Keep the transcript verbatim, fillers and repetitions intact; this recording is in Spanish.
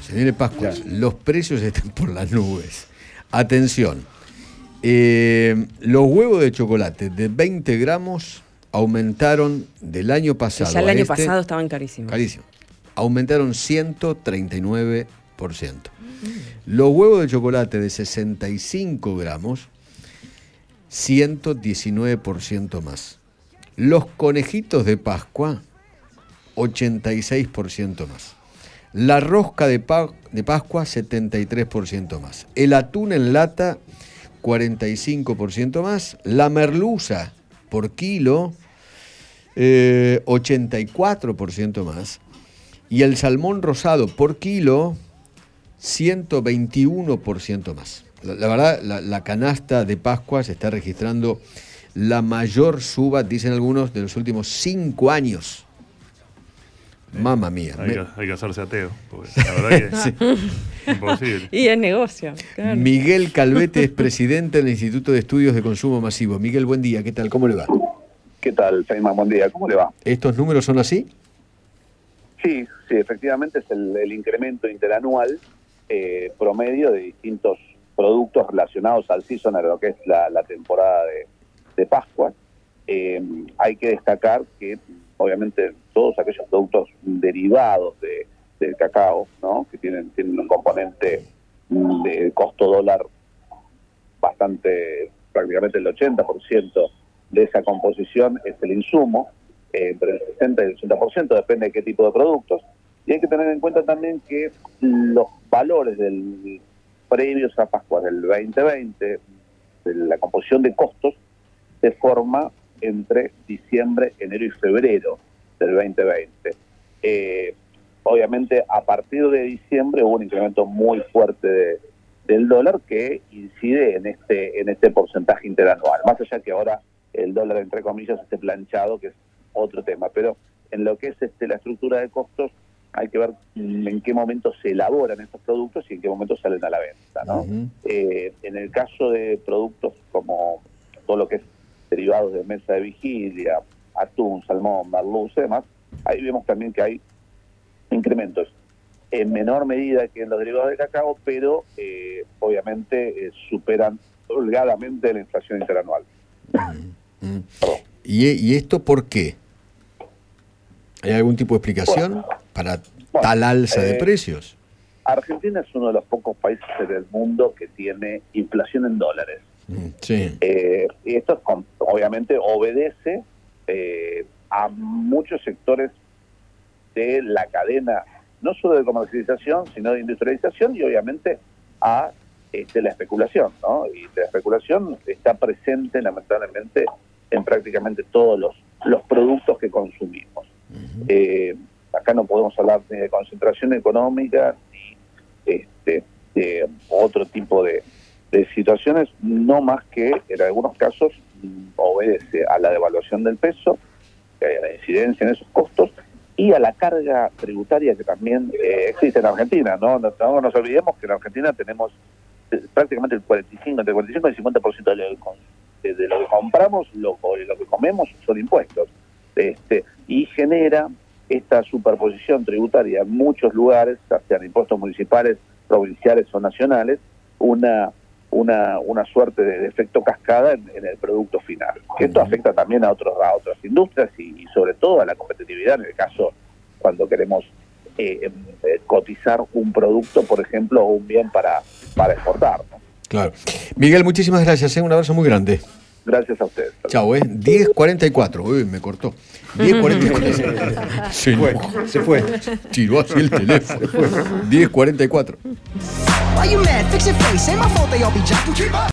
Se viene Pascua. Ya. Los precios están por las nubes. Atención. Eh, los huevos de chocolate de veinte gramos aumentaron del año pasado. Y ya el año a este, pasado estaban carísimos. Carísimos. Aumentaron ciento treinta y nueve por ciento. Mm. Los huevos de chocolate de sesenta y cinco gramos, ciento diecinueve por ciento más. Los conejitos de Pascua, ochenta y seis por ciento más. La rosca de, pa- de Pascua, setenta y tres por ciento más. El atún en lata, cuarenta y cinco por ciento más. La merluza por kilo, eh, ochenta y cuatro por ciento más. Y el salmón rosado por kilo, ciento veintiuno por ciento más. La, la verdad, la, la canasta de Pascua se está registrando la mayor suba, dicen algunos, de los últimos cinco años. Eh, Mamma mía. Hay, Me... que, hay que hacerse ateo, porque la verdad que sí. Es imposible. Y es negocio. Claro. Miguel Calvete es presidente del Instituto de Estudios de Consumo Masivo. Miguel, buen día. ¿Qué tal? ¿Cómo le va? ¿Qué tal, Feynman? Buen día. ¿Cómo le va? ¿Estos números son así? Sí, sí, efectivamente es el, el incremento interanual eh, promedio de distintos productos relacionados al season, a lo que es la, la temporada de, de Pascua. Eh, hay que destacar que, obviamente, todos aquellos productos derivados de, del cacao, ¿no?, que tienen, tienen un componente de costo dólar bastante, prácticamente el ochenta por ciento de esa composición es el insumo, eh, entre el sesenta y el ochenta por ciento, depende de qué tipo de productos. Y hay que tener en cuenta también que los valores del previos a Pascua del veinte veinte, de la composición de costos, se forma entre diciembre, enero y febrero del veinte veinte. Eh, obviamente, a partir de diciembre hubo un incremento muy fuerte de, del dólar que incide en este, en este porcentaje interanual. Más allá que ahora el dólar, entre comillas, esté planchado, que es otro tema. Pero en lo que es este, la estructura de costos, hay que ver en qué momento se elaboran estos productos y en qué momento salen a la venta, ¿no? Uh-huh. Eh, en el caso de productos como todo lo que es derivados de mesa de vigilia, atún, salmón, merluza y demás, ahí vemos también que hay incrementos en menor medida que en los derivados de cacao, pero eh, obviamente eh, superan holgadamente la inflación interanual. Uh-huh. ¿Y, ¿Y esto por qué? ¿Hay algún tipo de explicación bueno, para bueno, tal alza eh, de precios? Argentina es uno de los pocos países del mundo que tiene inflación en dólares. Sí. Eh, y esto obviamente obedece eh, a muchos sectores de la cadena, no solo de comercialización, sino de industrialización y obviamente a este, la especulación, ¿no? Y la especulación está presente lamentablemente en prácticamente todos los, los productos que consumimos. Uh-huh. Eh, acá no podemos hablar ni de concentración económica ni este, de otro tipo de, de situaciones, no más que en algunos casos obedece a la devaluación del peso, a la incidencia en esos costos y a la carga tributaria que también eh, existe en Argentina, ¿no? No, no nos olvidemos que en Argentina tenemos prácticamente el cuarenta y cinco, entre el cuarenta y cinco y el cincuenta por ciento de lo que, de lo que compramos, lo, lo que comemos son impuestos. Este, y genera esta superposición tributaria en muchos lugares, sean impuestos municipales, provinciales o nacionales, una una una suerte de efecto cascada en, en el producto final. Que esto afecta también a, otros, a otras industrias y, y sobre todo a la competitividad, en el caso cuando queremos eh, eh, cotizar un producto, por ejemplo, o un bien para, para exportar, ¿no? Claro. Miguel, muchísimas gracias, ¿eh? Un abrazo muy grande. Gracias a ustedes. Chao, ¿eh? diez cuarenta y cuatro. Uy, me cortó. diez cuarenta y cuatro. Se fue. Se fue. Tiró así el teléfono. diez cuarenta y cuatro.